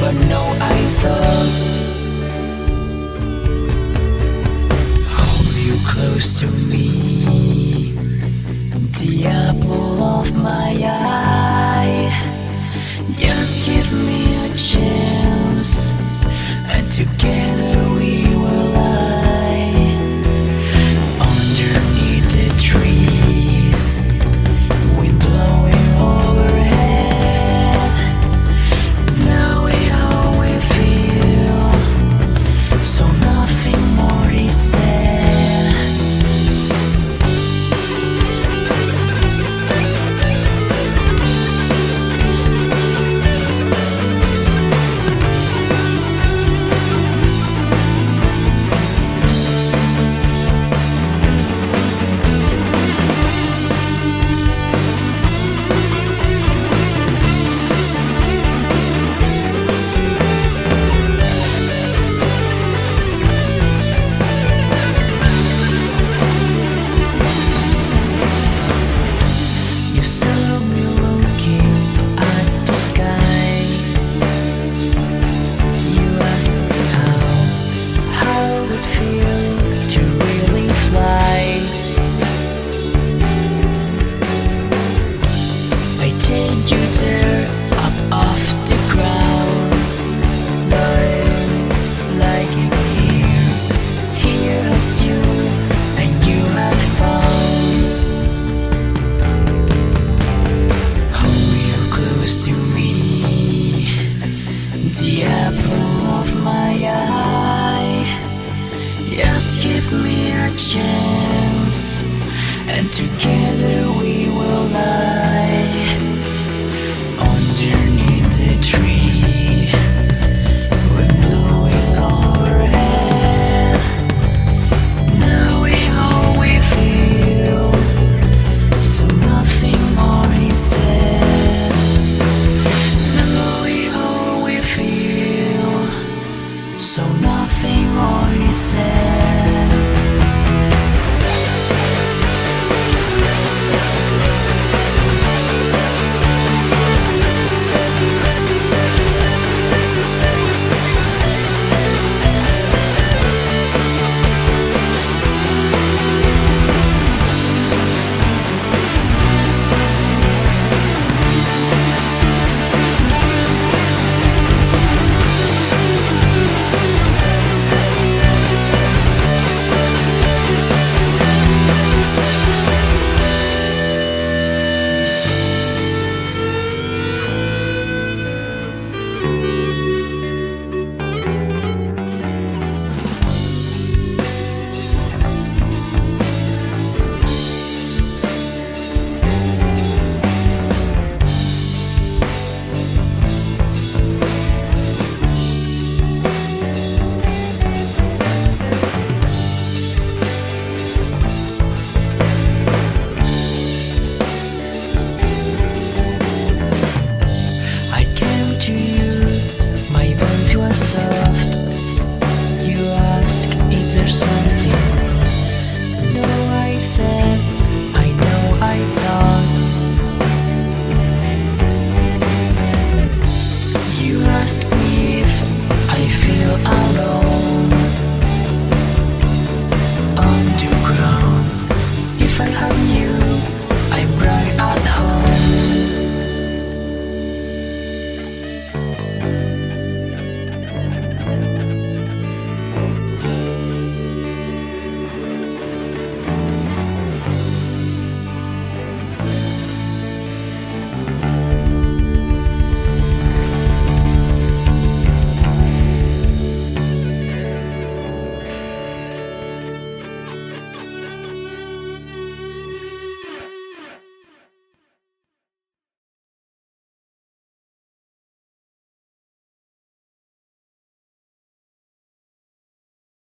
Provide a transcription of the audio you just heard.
But no, I thought hold you close to me, the apple of my eye. Just give me a chance, and together we will lie underneath the trees, wind blowing overhead, knowing how we feel, so nothing more is said. You saw me looking at the sky. You asked me how it feel to really fly. I take you there, up off the ground, like here is you, and you had found. Hold you close to me, the apple of my eye. Just give me a chance, and together we will lie